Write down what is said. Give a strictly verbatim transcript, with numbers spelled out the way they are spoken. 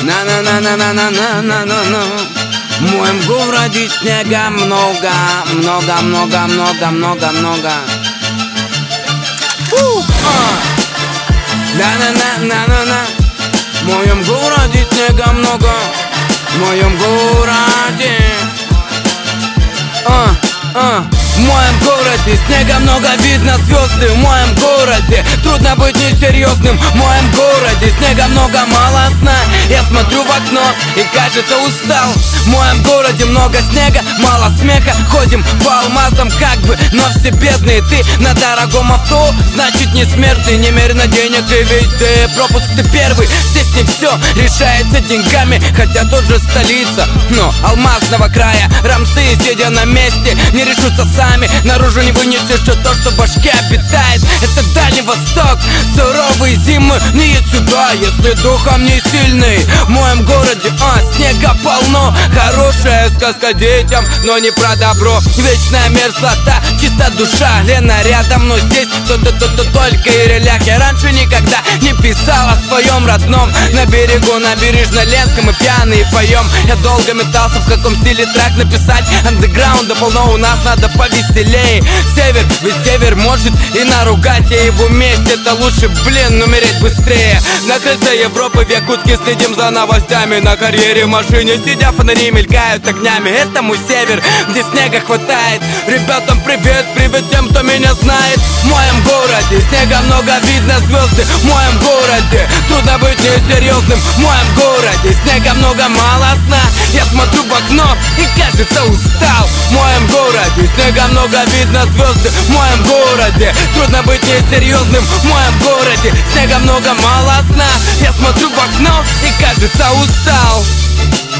На-на-на-на-на-на-на-на-на. В моем городе снега много, много, много, много, много, много. На-на-на-на-на-на. В моем городе снега много. В моем городе. А, а. В моем городе снега много, видно звезды. В моем городе трудно быть несерьезным. В моем городе снега много, мало сна. Я смотрю в окно и, кажется, устал. В моем городе много снега, мало смеха. Ходим по алмазам как бы, но все бедные. Ты на дорогом авто, значит не смертный. Немерено денег и ведь ты пропуск, ты первый. Здесь не все решается деньгами, хотя тоже столица, но алмазного края. Рамсы, сидя на месте, не решутся сами. Наружу не вынесешь все то, что в башке обитает. Это Дальний Восток, суровые зимы. Не едь сюда, если духом не сильный. В моем городе, а, снега полно. Хорошая сказка детям, но не про добро. Вечная мерзлота, чиста душа. Лена рядом, но здесь то-то-то-то только и реляк. Я раньше никогда не писал о своем родном. На берегу, набережной Ленском мы пьяные поем. Я долго метался, в каком стиле трек написать. Андеграунда полно, у нас надо повеселее. Север, ведь север может и наругать. Я его месть, это лучше, блин, умереть быстрее. На крыльце Европы в Якутске следим за новостями. На карьере в машине сидя, фонари мелькают огнями. Это мой север, где снега хватает. Ребятам привет, привет тем, кто меня знает. В моем городе снега много, видно звезды. В моем городе трудно быть несерьезным. В моем городе снега много, мало сна. Я смотрю в окно и, кажется, устал. В моем городе снега много, видно звезды. В моем городе трудно быть несерьезным. В моем городе снега много, мало сна. Я смотрю в окно и, кажется, устал.